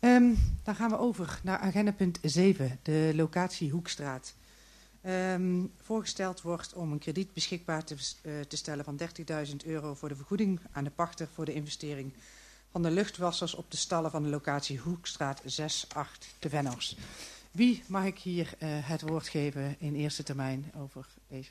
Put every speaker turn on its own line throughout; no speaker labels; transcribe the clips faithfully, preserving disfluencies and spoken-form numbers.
Um, dan gaan we over naar agenda punt zeven, de locatie Hoekstraat. Um, voorgesteld wordt om een krediet beschikbaar te, uh, te stellen van dertigduizend euro voor de vergoeding aan de pachter voor de investering van de luchtwassers op de stallen van de locatie Hoekstraat zes acht te Venners. Wie mag ik hier uh, het woord geven in eerste termijn over deze?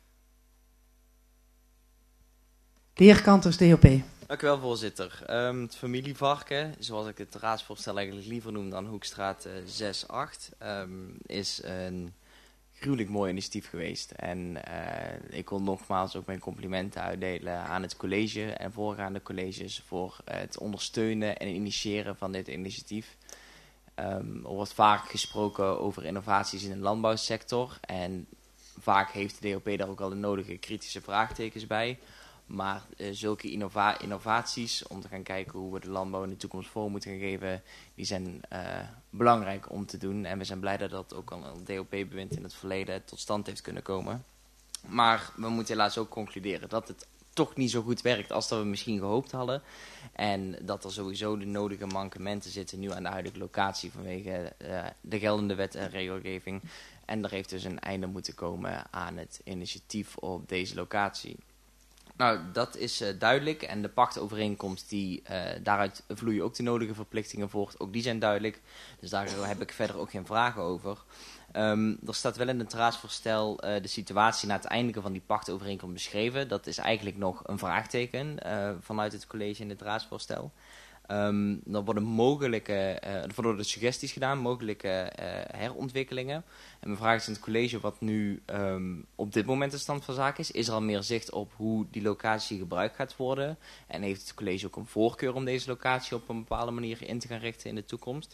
De heer Kanters, D O P.
Dank u wel, voorzitter. Um, het familievarken, zoals ik het raadsvoorstel eigenlijk liever noem dan Hoekstraat uh, zes acht, um, is een gruwelijk mooi initiatief geweest. En uh, ik wil nogmaals ook mijn complimenten uitdelen aan het college en voorgaande colleges voor uh, het ondersteunen en initiëren van dit initiatief. Um, er wordt vaak gesproken over innovaties in de landbouwsector en vaak heeft de D O P daar ook al de nodige kritische vraagtekens bij. Maar uh, zulke innova- innovaties, om te gaan kijken hoe we de landbouw in de toekomst vorm moeten gaan geven, die zijn uh, belangrijk om te doen. En we zijn blij dat dat ook al een D O P-bewind in het verleden tot stand heeft kunnen komen. Maar we moeten helaas ook concluderen dat het toch niet zo goed werkt als dat we misschien gehoopt hadden. En dat er sowieso de nodige mankementen zitten nu aan de huidige locatie vanwege uh, de geldende wet en regelgeving. En er heeft dus een einde moeten komen aan het initiatief op deze locatie. Nou, dat is uh, duidelijk en de pachtovereenkomst, die, uh, daaruit vloeien ook de nodige verplichtingen voort. Ook die zijn duidelijk, dus daar heb ik verder ook geen vragen over. Um, er staat wel in het raadsvoorstel uh, de situatie na het eindigen van die pachtovereenkomst beschreven. Dat is eigenlijk nog een vraagteken uh, vanuit het college in het raadsvoorstel. Um, er worden mogelijke, uh, er worden suggesties gedaan, mogelijke uh, herontwikkelingen. En mijn vraag is in het college wat nu um, op dit moment de stand van zaken is. Is er al meer zicht op hoe die locatie gebruikt gaat worden? En heeft het college ook een voorkeur om deze locatie op een bepaalde manier in te gaan richten in de toekomst?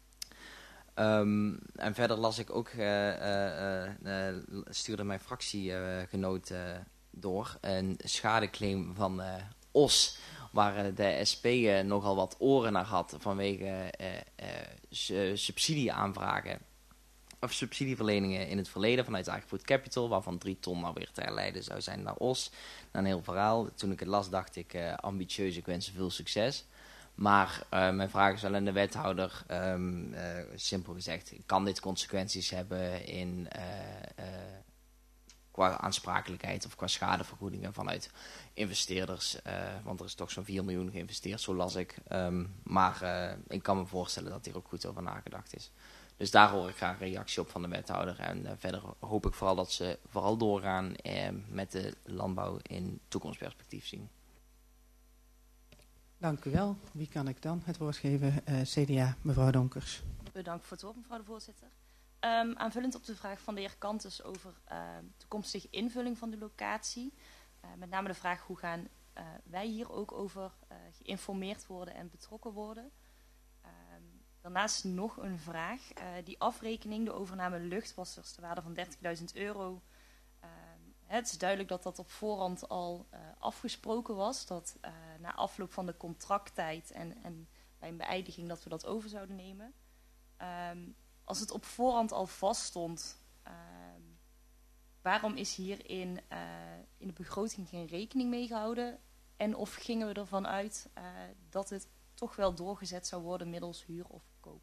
Um, en verder las ik ook, uh, uh, uh, stuurde mijn fractiegenoot uh, door, een schadeclaim van uh, Os, waar de S P uh, nogal wat oren naar had vanwege uh, uh, subsidieaanvragen of subsidieverleningen in het verleden vanuit Agrifood Capital, waarvan drie ton nou weer te herleiden zou zijn naar Os. Na een heel verhaal. Toen ik het las dacht ik, uh, ambitieus, ik wens veel succes. Maar uh, mijn vraag is wel aan de wethouder, um, uh, simpel gezegd, kan dit consequenties hebben in uh, uh, qua aansprakelijkheid of qua schadevergoedingen vanuit investeerders? Uh, want er is toch zo'n vier miljoen geïnvesteerd, zo las ik. Um, maar uh, ik kan me voorstellen dat hier ook goed over nagedacht is. Dus daar hoor ik graag een reactie op van de wethouder. En uh, verder hoop ik vooral dat ze vooral doorgaan uh, met de landbouw in toekomstperspectief zien.
Dank u wel. Wie kan ik dan het woord geven? Uh, C D A, mevrouw Donkers.
Bedankt voor het woord, mevrouw de voorzitter. Um, aanvullend op de vraag van de heer Kanters over uh, toekomstige invulling van de locatie. Uh, met name de vraag hoe gaan uh, wij hier ook over uh, geïnformeerd worden en betrokken worden. Um, daarnaast nog een vraag. Uh, die afrekening, de overname luchtwassers, de waarde van dertigduizend euro. Uh, Het is duidelijk dat dat op voorhand al uh, afgesproken was. Dat uh, na afloop van de contracttijd en, en bij een beëindiging dat we dat over zouden nemen. Um, als het op voorhand al vaststond, um, waarom is hierin uh, in de begroting geen rekening mee gehouden? En of gingen we ervan uit uh, dat het toch wel doorgezet zou worden middels huur of koop?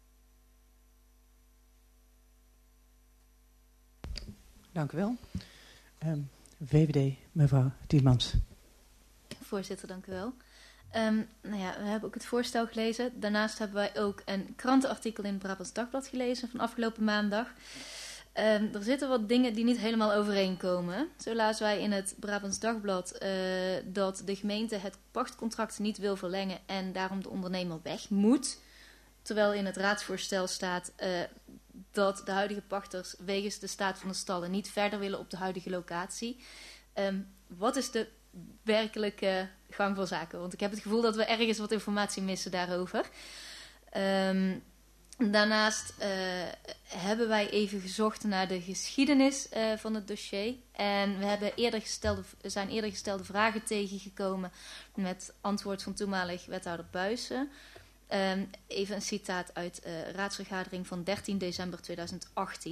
Dank u wel. Um, V V D, mevrouw Tielmans.
Voorzitter, dank u wel. Um, nou ja, we hebben ook het voorstel gelezen. Daarnaast hebben wij ook een krantenartikel in het Brabants Dagblad gelezen van afgelopen maandag. Um, er zitten wat dingen die niet helemaal overeenkomen. Zo lazen wij in het Brabants Dagblad uh, dat de gemeente het pachtcontract niet wil verlengen en daarom de ondernemer weg moet. Terwijl in het raadsvoorstel staat uh, dat de huidige pachters wegens de staat van de stallen niet verder willen op de huidige locatie. Um, wat is de werkelijke gang van zaken? Want ik heb het gevoel dat we ergens wat informatie missen daarover. Um, daarnaast uh, hebben wij even gezocht naar de geschiedenis uh, van het dossier. En we hebben eerder gestelde, zijn eerder gestelde vragen tegengekomen met antwoord van toenmalig wethouder Buijsen. Um, even een citaat uit de uh, raadsvergadering van dertien december tweeduizend achttien.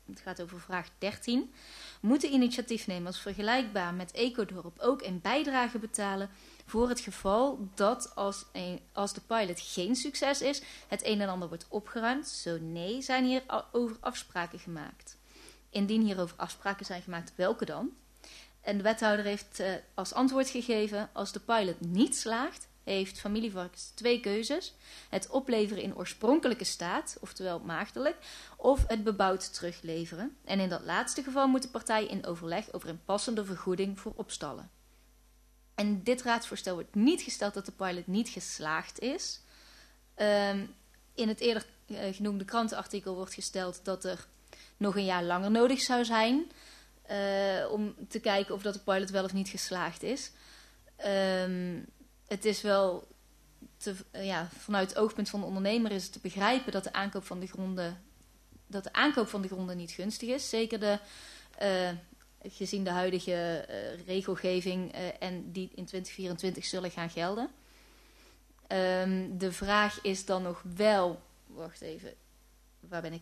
het gaat over vraag dertien. Moeten initiatiefnemers vergelijkbaar met Ecodorp ook een bijdrage betalen voor het geval dat als, een, als de pilot geen succes is, het een en ander wordt opgeruimd? Zo nee, zijn hierover afspraken gemaakt. Indien hierover afspraken zijn gemaakt, welke dan? En de wethouder heeft uh, als antwoord gegeven, als de pilot niet slaagt, heeft Familievarkens twee keuzes. Het opleveren in oorspronkelijke staat, oftewel maagdelijk, of het bebouwd terugleveren. En in dat laatste geval moet de partij in overleg over een passende vergoeding voor opstallen. En dit raadsvoorstel wordt niet gesteld dat de pilot niet geslaagd is. Um, in het eerder uh, genoemde krantenartikel wordt gesteld dat er nog een jaar langer nodig zou zijn uh, om te kijken of dat de pilot wel of niet geslaagd is. Um, het is wel te, uh, ja, vanuit het oogpunt van de ondernemer is het te begrijpen dat de aankoop van de gronden, dat de aankoop van de gronden niet gunstig is. Zeker de, uh, gezien de huidige uh, regelgeving uh, en die in twintig vierentwintig zullen gaan gelden. Um, de vraag is dan nog wel, wacht even, waar ben ik?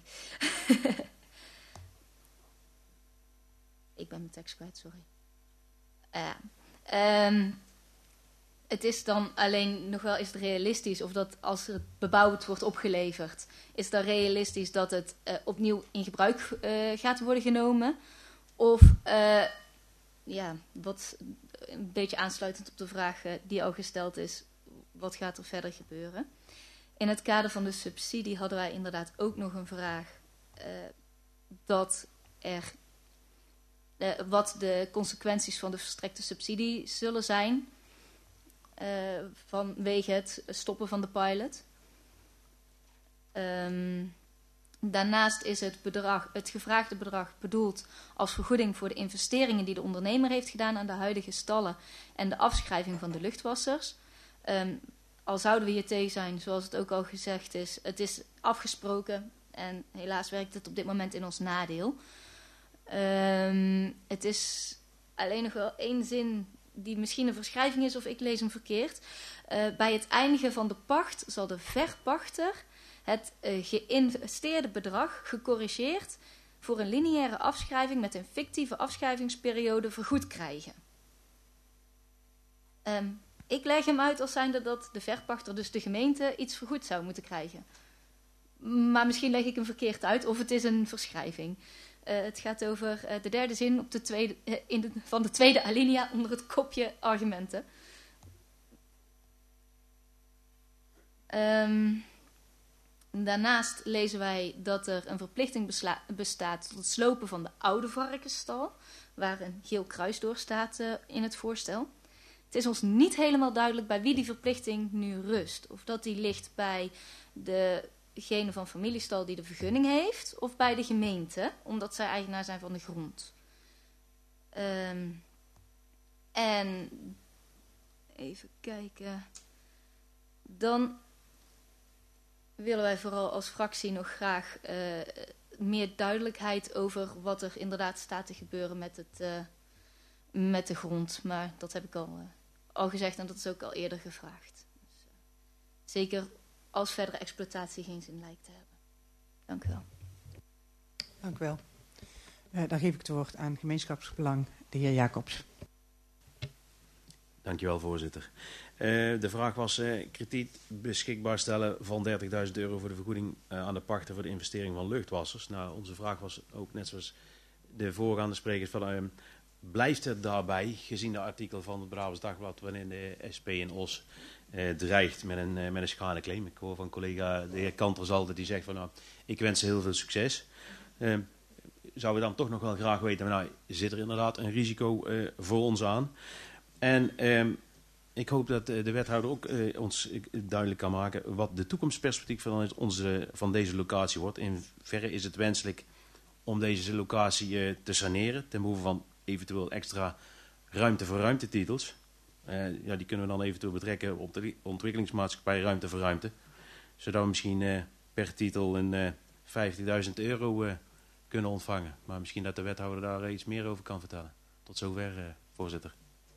Ik ben mijn tekst kwijt, sorry. Uh, um, het is dan alleen nog wel, is het realistisch of dat als het bebouwd wordt opgeleverd, is het dan realistisch dat het uh, opnieuw in gebruik uh, gaat worden genomen? Of, uh, ja, wat een beetje aansluitend op de vraag uh, die al gesteld is, wat gaat er verder gebeuren? In het kader van de subsidie hadden wij inderdaad ook nog een vraag uh, dat er uh, wat de consequenties van de verstrekte subsidie zullen zijn uh, vanwege het stoppen van de pilot. Um, daarnaast is het, bedrag, het gevraagde bedrag bedoeld als vergoeding voor de investeringen die de ondernemer heeft gedaan aan de huidige stallen en de afschrijving van de luchtwassers. Um, al zouden we hier tegen zijn, zoals het ook al gezegd is, het is afgesproken en helaas werkt het op dit moment in ons nadeel. Um, het is alleen nog wel één zin die misschien een verschrijving is of ik lees hem verkeerd. Uh, bij het eindigen van de pacht zal de verpachter het uh, geïnvesteerde bedrag gecorrigeerd voor een lineaire afschrijving met een fictieve afschrijvingsperiode vergoed krijgen. Um, Ik leg hem uit als zijnde dat de verpachter, dus de gemeente, iets vergoed zou moeten krijgen. Maar misschien leg ik hem verkeerd uit of het is een verschrijving. Uh, het gaat over uh, de derde zin op de tweede, uh, in de, van de tweede alinea onder het kopje argumenten. Um, daarnaast lezen wij dat er een verplichting besla- bestaat tot het slopen van de oude varkensstal, waar een geel kruis door staat uh, in het voorstel. Het is ons niet helemaal duidelijk bij wie die verplichting nu rust. Of dat die ligt bij degene van familiestal die de vergunning heeft, of bij de gemeente, omdat zij eigenaar zijn van de grond. Um, en even kijken. Dan willen wij vooral als fractie nog graag uh, meer duidelijkheid over wat er inderdaad staat te gebeuren met, het, uh, met de grond. Maar dat heb ik al... Uh, al gezegd en dat is ook al eerder gevraagd. Dus, uh, zeker als verdere exploitatie geen zin lijkt te hebben. Dank u wel.
Dank u wel. Uh, dan geef ik het woord aan gemeenschapsbelang, de heer Jacobs.
Dank u wel, voorzitter. Uh, de vraag was uh, krediet beschikbaar stellen van dertigduizend euro voor de vergoeding uh, aan de pachter voor de investering van luchtwassers. Nou, onze vraag was ook net zoals de voorgaande sprekers van... Uh, Blijft het daarbij, gezien de artikel van het Brabants Dagblad, waarin de S P in Os eh, dreigt met een, uh, met een schadeclaim. Ik hoor van collega de heer Kanters altijd die zegt van, nou, ik wens ze heel veel succes. Uh, zouden we dan toch nog wel graag weten, maar nou, zit er inderdaad een risico uh, voor ons aan? En uh, ik hoop dat uh, de wethouder ook uh, ons uh, duidelijk kan maken wat de toekomstperspectief van, onze, van deze locatie wordt. In verre is het wenselijk om deze locatie uh, te saneren, ten behoeve van eventueel extra ruimte voor ruimtetitels. Uh, ja, die kunnen we dan eventueel betrekken op de ontwikkelingsmaatschappij ruimte voor ruimte. Zodat we misschien uh, per titel een uh, vijftigduizend euro uh, kunnen ontvangen. Maar misschien dat de wethouder daar uh, iets meer over kan vertellen. Tot zover, uh, voorzitter.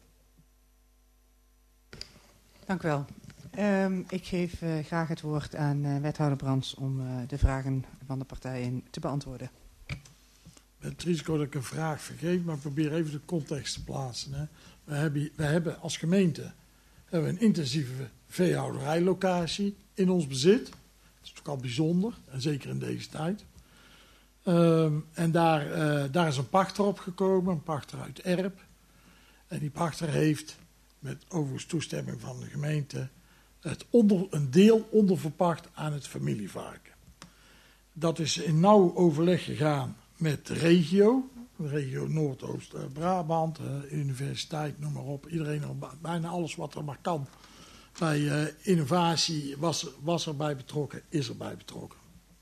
Dank u wel. Um, ik geef uh, graag het woord aan uh, wethouder Brands om uh, de vragen van de partijen te beantwoorden.
het risico dat ik een vraag vergeet, maar ik probeer even de context te plaatsen. Hè. We, hebben, we hebben als gemeente hebben we een intensieve veehouderijlocatie in ons bezit. Dat is natuurlijk al bijzonder, en zeker in deze tijd. Um, en daar, uh, daar is een pachter op gekomen, een pachter uit Erp. En die pachter heeft, met overigens toestemming van de gemeente, het onder, een deel onderverpacht aan het familievarken. Dat is in nauw overleg gegaan met de regio, de regio Noordoost-Brabant, uh, universiteit, noem maar op. Iedereen, bijna alles wat er maar kan bij uh, innovatie was, was erbij betrokken, is erbij betrokken.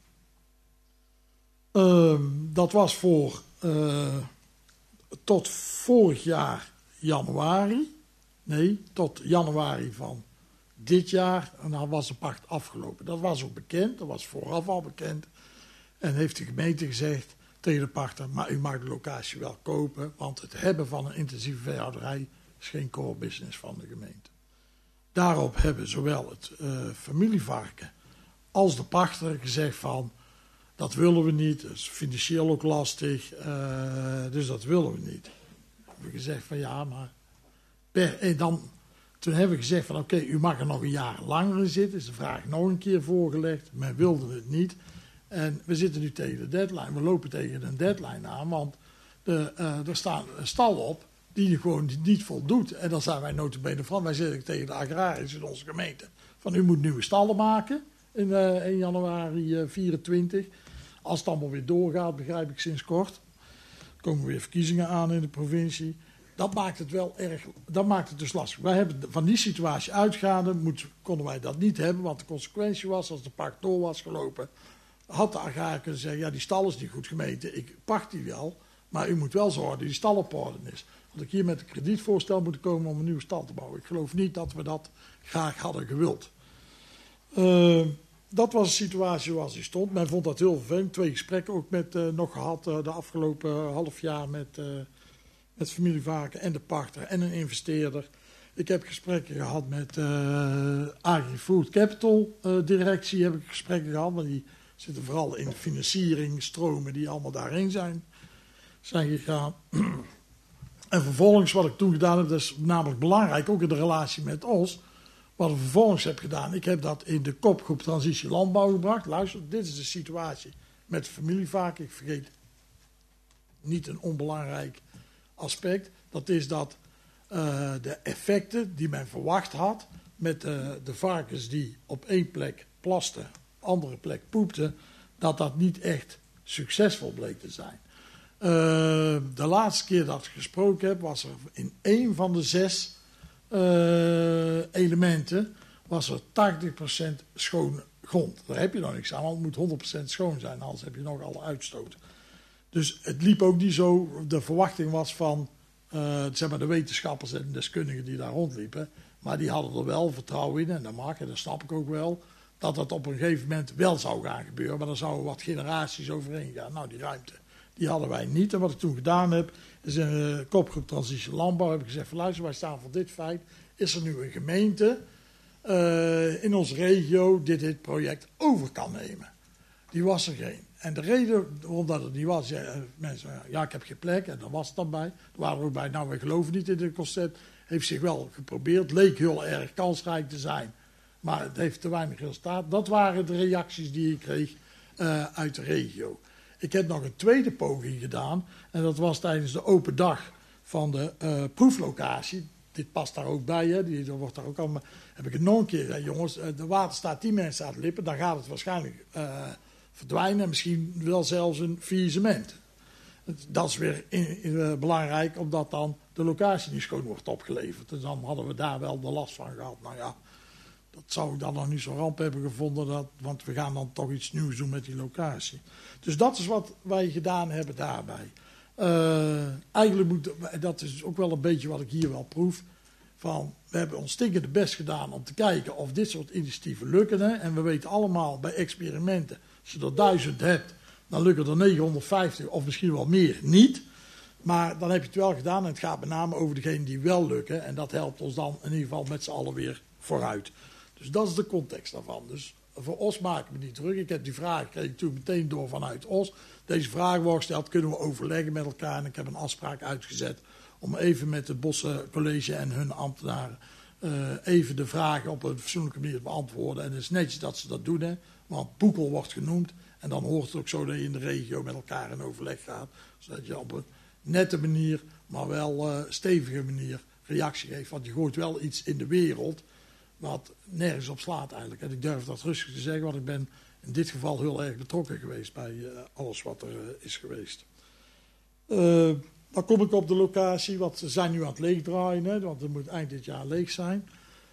Uh, dat was voor uh, tot vorig jaar januari, nee, tot januari van dit jaar, en dan was de pacht afgelopen. Dat was ook bekend, dat was vooraf al bekend. En heeft de gemeente gezegd tegen de pachter, maar u mag de locatie wel kopen, want het hebben van een intensieve veehouderij is geen core business van de gemeente. Daarop hebben zowel het uh, familievarken als de pachter gezegd van, dat willen we niet, dat is financieel ook lastig, uh, dus dat willen we niet. We hebben gezegd van ja, maar per, en dan, toen hebben we gezegd van oké, okay, u mag er nog een jaar langer in zitten, is de vraag nog een keer voorgelegd, men wilde het niet. En we zitten nu tegen de deadline, we lopen tegen een deadline aan, want de, uh, er staat een stal op die gewoon niet voldoet. En dan zijn wij nota bene van, wij zeggen tegen de agrariërs in onze gemeente, van u moet nieuwe stallen maken in, uh, in januari vierentwintig. Als het allemaal weer doorgaat, begrijp ik sinds kort, komen weer verkiezingen aan in de provincie. Dat maakt het wel erg, dat maakt het dus lastig. Wij hebben van die situatie uitgaande, moet, konden wij dat niet hebben, want de consequentie was, als de pacht door was gelopen, had de agrariër kunnen zeggen, ja, die stal is niet goed gemeten, ik pacht die wel, maar u moet wel zorgen dat die stal op orde is. Dat ik hier met een kredietvoorstel moet komen om een nieuwe stal te bouwen. Ik geloof niet dat we dat graag hadden gewild. Uh, dat was de situatie zoals die stond. Men vond dat heel vervelend. Twee gesprekken ook met, uh, nog gehad uh, de afgelopen uh, half jaar met, uh, met familievarken en de pachter en een investeerder. Ik heb gesprekken gehad met uh, Agri-Food Capital uh, directie. Heb ik gesprekken gehad, want die zitten vooral in de financiering, stromen die allemaal daarheen zijn, zijn gegaan. En vervolgens wat ik toen gedaan heb, dat is namelijk belangrijk, ook in de relatie met ons. Wat ik vervolgens heb gedaan, ik heb dat in de kopgroep Transitie Landbouw gebracht. Luister, dit is de situatie met familievarken. Ik vergeet niet een onbelangrijk aspect. Dat is dat uh, de effecten die men verwacht had met uh, de varkens die op één plek plasten, andere plek poepten, dat dat niet echt succesvol bleek te zijn. Uh, de laatste keer dat ik gesproken heb, was er in één van de zes uh, elementen, was er tachtig procent schone grond. Daar heb je nog niks aan, want het moet honderd procent schoon zijn, anders heb je nog alle uitstoot. Dus het liep ook niet zo, de verwachting was van uh, zeg maar de wetenschappers en deskundigen die daar rondliepen, maar die hadden er wel vertrouwen in, en dat mag, en dat snap ik ook wel, dat dat op een gegeven moment wel zou gaan gebeuren, maar dan zouden wat generaties overheen gaan. Nou, die ruimte, die hadden wij niet. En wat ik toen gedaan heb, is in de kopgroep Transitie Landbouw, heb ik gezegd, van, luister, wij staan voor dit feit. Is er nu een gemeente uh, in onze regio die dit project over kan nemen? Die was er geen. En de reden waarom dat het niet was, ja, mensen, ja, ik heb geen plek, en daar was het dan bij. Er waren er ook bij, nou, wij geloven niet in dit concept. Heeft zich wel geprobeerd, leek heel erg kansrijk te zijn, maar het heeft te weinig resultaat. Dat waren de reacties die ik kreeg uh, uit de regio. Ik heb nog een tweede poging gedaan. En dat was tijdens de open dag van de uh, proeflocatie. Dit past daar ook bij. Hè. Die, wordt daar ook allemaal, heb ik het nog een keer. Hè, jongens, de waterstaat die mensen aan het lippen. Dan gaat het waarschijnlijk uh, verdwijnen. Misschien wel zelfs een faillissement. Dat is weer in, in, uh, belangrijk. Omdat dan de locatie niet schoon wordt opgeleverd. Dus dan hadden we daar wel de last van gehad. Nou ja. Dat zou ik dan nog niet zo ramp hebben gevonden, dat, want we gaan dan toch iets nieuws doen met die locatie. Dus dat is wat wij gedaan hebben daarbij. Uh, eigenlijk moet, dat is ook wel een beetje wat ik hier wel proef, van we hebben ons stinkende best gedaan om te kijken of dit soort initiatieven lukken. Hè? En we weten allemaal bij experimenten, als je er duizend hebt, dan lukken er negenhonderdvijftig of misschien wel meer niet. Maar dan heb je het wel gedaan en het gaat met name over degenen die wel lukken. En dat helpt ons dan in ieder geval met z'n allen weer vooruit. Dus dat is de context daarvan. Dus voor Os maak ik me niet druk. Ik heb die vraag, kreeg ik toen meteen door vanuit Os. Deze vraag wordt gesteld, kunnen we overleggen met elkaar. En ik heb een afspraak uitgezet om even met het Bossencollege en hun ambtenaren uh, even de vragen op een fatsoenlijke manier te beantwoorden. En het is netjes dat ze dat doen, hè, want Boekel wordt genoemd. En dan hoort het ook zo dat je in de regio met elkaar in overleg gaat. Zodat je op een nette manier, maar wel uh, stevige manier reactie geeft. Want je gooit wel iets in de wereld wat nergens op slaat eigenlijk. En ik durf dat rustig te zeggen, want ik ben in dit geval heel erg betrokken geweest bij uh, alles wat er uh, is geweest. Uh, dan kom ik op de locatie, wat ze zijn nu aan het leegdraaien, hè, want het moet eind dit jaar leeg zijn.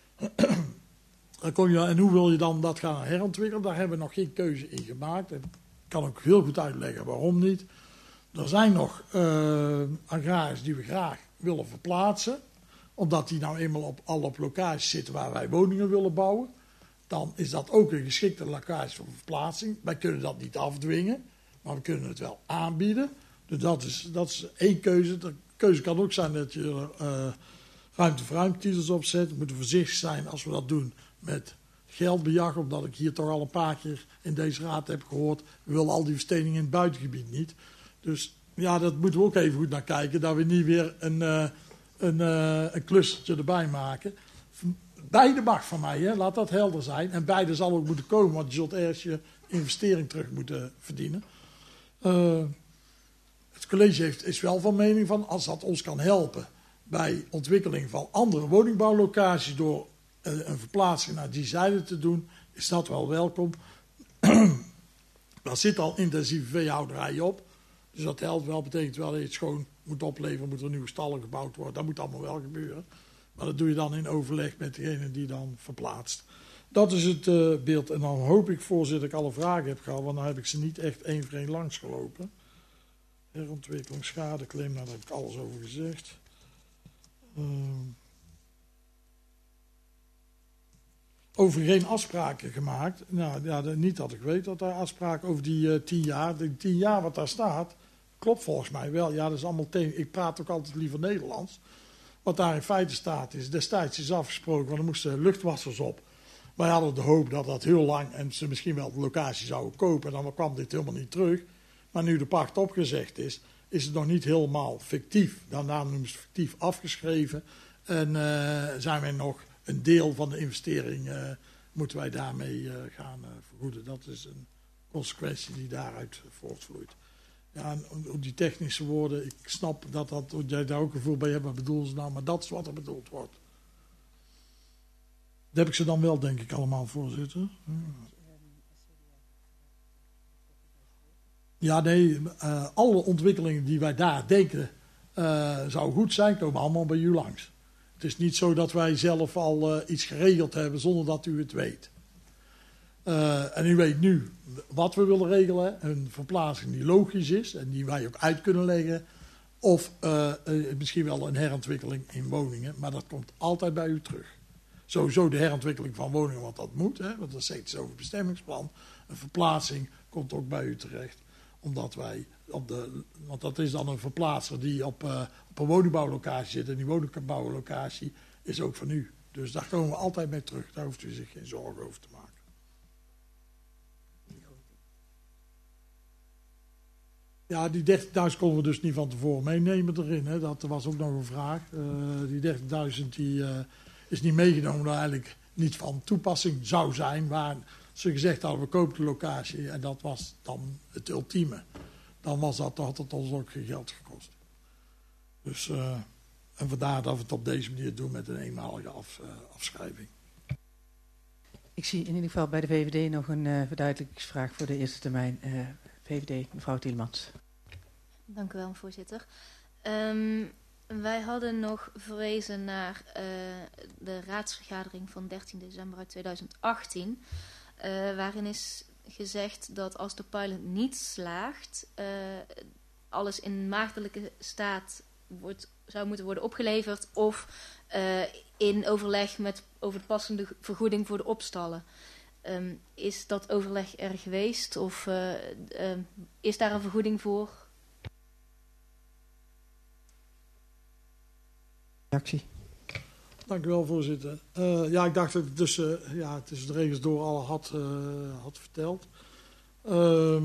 Dan kom je, en hoe wil je dan dat gaan herontwikkelen? Daar hebben we nog geen keuze in gemaakt. Ik kan ook heel goed uitleggen waarom niet. Er zijn nog uh, agrariërs die we graag willen verplaatsen. Omdat die nou eenmaal op, al op locaties zitten waar wij woningen willen bouwen. Dan is dat ook een geschikte locatie voor verplaatsing. Wij kunnen dat niet afdwingen, maar we kunnen het wel aanbieden. Dus dat is, dat is één keuze. De keuze kan ook zijn dat je er uh, ruimte voor ruimtetitels op zet. We moeten voorzichtig zijn als we dat doen met geldbejag. Omdat ik hier toch al een paar keer in deze raad heb gehoord. We willen al die versteningen in het buitengebied niet. Dus ja, dat moeten we ook even goed naar kijken. Dat we niet weer een, uh, een, uh, een clustertje erbij maken. Beide mag van mij, hè? Laat dat helder zijn. En beide zal ook moeten komen, want je zult eerst je investering terug moeten verdienen. Uh, het college heeft, is wel van mening van, als dat ons kan helpen bij ontwikkeling van andere woningbouwlocaties door uh, een verplaatsing naar die zijde te doen, is dat wel welkom. Daar zit al intensieve veehouderij op. Dus dat helpt wel, betekent wel dat je het schoon moet opleveren, moeten er nieuwe stallen gebouwd worden. Dat moet allemaal wel gebeuren. Maar dat doe je dan in overleg met degene die dan verplaatst. Dat is het uh, beeld. En dan hoop ik, voorzitter, dat ik alle vragen heb gehad, want dan heb ik ze niet echt één voor één langs gelopen. Herontwikkeling, schadeclaim, nou, daar heb ik alles over gezegd. Uh, over geen afspraken gemaakt. Nou, ja, niet dat ik weet dat daar afspraken over die uh, tien jaar. Die tien jaar wat daar staat, klopt volgens mij wel. Ja, dat is allemaal tegen. Ik praat ook altijd liever Nederlands. Wat daar in feite staat is, destijds is afgesproken, want er moesten luchtwassers op. Wij hadden de hoop dat dat heel lang en ze misschien wel de locatie zouden kopen. En dan kwam dit helemaal niet terug. Maar nu de pacht opgezegd is, is het nog niet helemaal fictief. Daarna noemen ze het fictief afgeschreven. En uh, zijn wij nog een deel van de investering, uh, moeten wij daarmee uh, gaan uh, vergoeden. Dat is een consequentie die daaruit voortvloeit. Ja, en die technische woorden, ik snap dat, dat jij daar ook een gevoel bij hebt, wat bedoelen ze nou, maar dat is wat er bedoeld wordt. Dat heb ik ze dan wel, denk ik, allemaal, voorzitter. Ja, nee, uh, alle ontwikkelingen die wij daar denken uh, zou goed zijn, komen allemaal bij u langs. Het is niet zo dat wij zelf al uh, iets geregeld hebben zonder dat u het weet. Uh, en u weet nu wat we willen regelen. Een verplaatsing die logisch is en die wij ook uit kunnen leggen. Of uh, uh, misschien wel een herontwikkeling in woningen. Maar dat komt altijd bij u terug. Sowieso de herontwikkeling van woningen, want dat moet. Hè, want dat zegt iets over het bestemmingsplan. Een verplaatsing komt ook bij u terecht. Omdat wij op de, want dat is dan een verplaatser die op, uh, op een woningbouwlocatie zit. En die woningbouwlocatie is ook van u. Dus daar komen we altijd mee terug. Daar hoeft u zich geen zorgen over te maken. Ja, die dertigduizend konden we dus niet van tevoren meenemen erin. Hè. Dat was ook nog een vraag. Uh, die dertigduizend die, uh, is niet meegenomen, dat eigenlijk niet van toepassing zou zijn. Waar ze gezegd hadden, we kopen de locatie en dat was dan het ultieme. Dan was dat, had het ons ook geen geld gekost. Dus, uh, en vandaar dat we het op deze manier doen met een eenmalige af, uh, afschrijving.
Ik zie in ieder geval bij de V V D nog een uh, verduidelijkingsvraag voor de eerste termijn. Uh, V V D, mevrouw Tielemans.
Dank u wel, voorzitter. Um, wij hadden nog verwezen naar uh, de raadsvergadering van dertien december uit tweeduizend achttien. Uh, waarin is gezegd dat als de pilot niet slaagt, uh, alles in maagdelijke staat wordt, zou moeten worden opgeleverd of uh, in overleg met over de passende vergoeding voor de opstallen. Um, is dat overleg er geweest of uh, uh, is daar een vergoeding voor?
Reactie.
Dank u wel, voorzitter. Uh, ja, ik dacht dat ik tussen, uh, ja, tussen de regels door al had, uh, had verteld. Uh,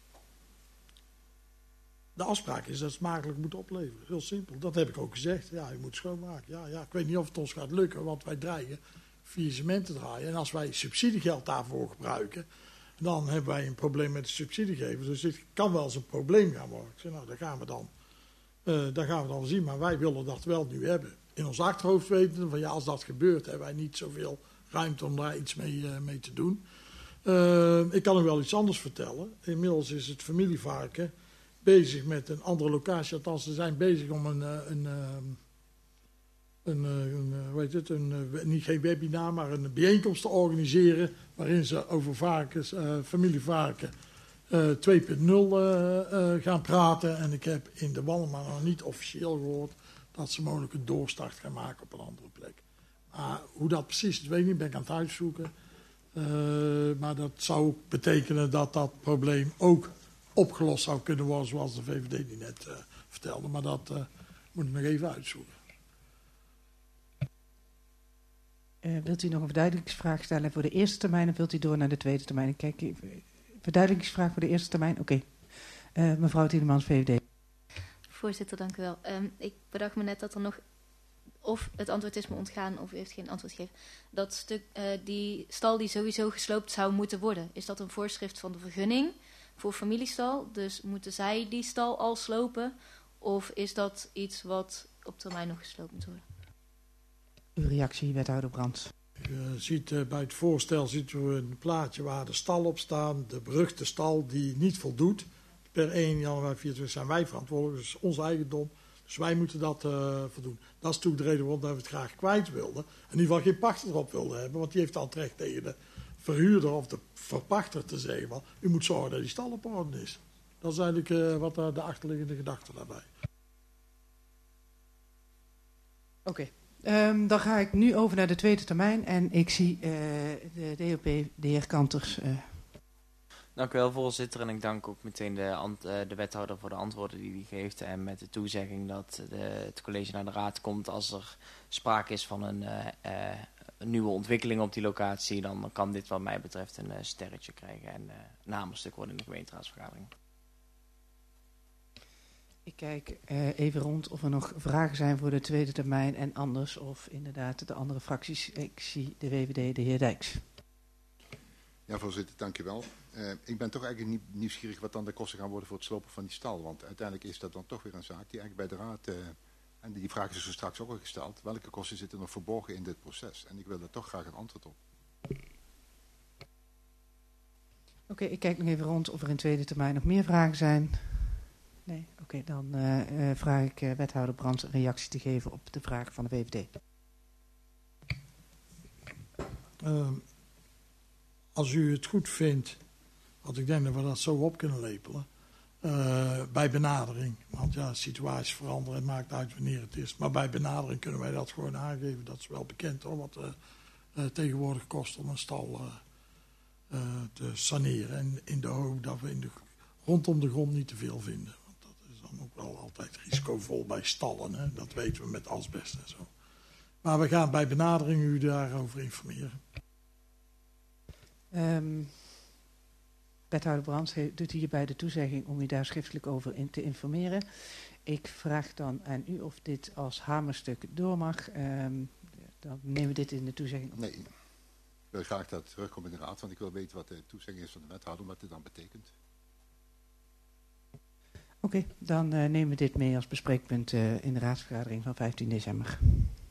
de afspraak is dat het smakelijk moet opleveren. Heel simpel. Dat heb ik ook gezegd. Ja, je moet schoonmaken. Ja, ja, ik weet niet of het ons gaat lukken, want wij dreigen faillissement te draaien. En als wij subsidiegeld daarvoor gebruiken, dan hebben wij een probleem met de subsidiegever. Dus dit kan wel eens een probleem gaan worden. Ik zeg, nou, dat gaan we dan, uh, dat gaan we dan zien. Maar wij willen dat wel nu hebben. In ons achterhoofd weten van ja, als dat gebeurt, hebben wij niet zoveel ruimte om daar iets mee, uh, mee te doen. Uh, ik kan u wel iets anders vertellen. Inmiddels is het familievarken bezig met een andere locatie. Althans, ze zijn bezig om een, een, een, een, een, hoe heet het, een, niet geen webinar, maar een bijeenkomst te organiseren. Waarin ze over varkens, uh, familievarken uh, twee punt nul uh, uh, gaan praten. En ik heb in de Wallenma nog niet officieel gehoord dat ze mogelijk een doorstart gaan maken op een andere plek. Maar hoe dat precies is, weet ik niet, ben ik aan het uitzoeken. Uh, maar dat zou ook betekenen dat dat probleem ook opgelost zou kunnen worden, zoals de V V D die net uh, vertelde. Maar dat uh, moet ik nog even uitzoeken.
Uh, wilt u nog een verduidelijkingsvraag stellen voor de eerste termijn of wilt u door naar de tweede termijn? Kijk, verduidelijkingsvraag voor de eerste termijn? Oké. Okay. Uh, mevrouw Tielemans, V V D.
Voorzitter, dank u wel. Um, ik bedacht me net dat er nog, of het antwoord is me ontgaan, of u heeft geen antwoord gegeven. Dat stuk, uh, die stal die sowieso gesloopt zou moeten worden, is dat een voorschrift van de vergunning voor familiestal? Dus moeten zij die stal al slopen? Of is dat iets wat op termijn nog gesloopt moet worden?
Uw reactie, wethouder Brands.
Je ziet uh, bij het voorstel ziet u een plaatje waar de stal op staat, de beruchte stal die niet voldoet. Per één januari vierentwintig zijn wij verantwoordelijk, dus ons eigendom. Dus wij moeten dat uh, voldoen. Dat is natuurlijk de reden waarom we het graag kwijt wilden. In ieder geval geen pachter erop wilden hebben, want die heeft dan terecht tegen de verhuurder of de verpachter te zeggen van, u moet zorgen dat die stal op orde is. Dat is eigenlijk uh, wat uh, de achterliggende gedachte daarbij.
Oké, okay. um, dan ga ik nu over naar de tweede termijn en ik zie uh, de D O P, de heer Kanters. Uh,
Dank u wel, voorzitter. En ik dank ook meteen de, ant, uh, de wethouder voor de antwoorden die hij geeft. En met de toezegging dat de, het college naar de raad komt als er sprake is van een, uh, uh, een nieuwe ontwikkeling op die locatie. Dan kan dit wat mij betreft een uh, sterretje krijgen en uh, een hamerstuk worden in de gemeenteraadsvergadering.
Ik kijk uh, even rond of er nog vragen zijn voor de tweede termijn en anders. Of inderdaad de andere fracties. Ik zie de V V D, de heer Dijks.
Ja, voorzitter, dank u wel. Uh, ik ben toch eigenlijk niet nieuwsgierig wat dan de kosten gaan worden voor het slopen van die stal. Want uiteindelijk is dat dan toch weer een zaak die eigenlijk bij de raad, uh, en die vraag is er straks ook al gesteld, welke kosten zitten nog verborgen in dit proces? En ik wil daar toch graag een antwoord op.
Oké, okay, ik kijk nog even rond of er in tweede termijn nog meer vragen zijn. Nee, oké, okay, dan uh, uh, vraag ik uh, wethouder Brands een reactie te geven op de vraag van de V V D.
Uh, als u het goed vindt, want ik denk dat we dat zo op kunnen lepelen, uh, bij benadering. Want ja, situaties veranderen, het maakt uit wanneer het is. Maar bij benadering kunnen wij dat gewoon aangeven. Dat is wel bekend hoor, wat uh, uh, tegenwoordig kost om een stal uh, uh, te saneren. En in de hoop dat we in de, rondom de grond niet te veel vinden. Want dat is dan ook wel altijd risicovol bij stallen. Hè? Dat weten we met asbest en zo. Maar we gaan bij benadering u daarover informeren.
Um, wethouder Brands doet hierbij de toezegging om u daar schriftelijk over in te informeren. Ik vraag dan aan u of dit als hamerstuk door mag. Um, dan nemen we dit in de toezegging op.
Nee, ik wil graag dat het terugkomt in de raad, want ik wil weten wat de toezegging is van de wethouder, wat dit dan betekent.
Oké, okay, dan uh, nemen we dit mee als bespreekpunt uh, in de raadsvergadering van vijftien december.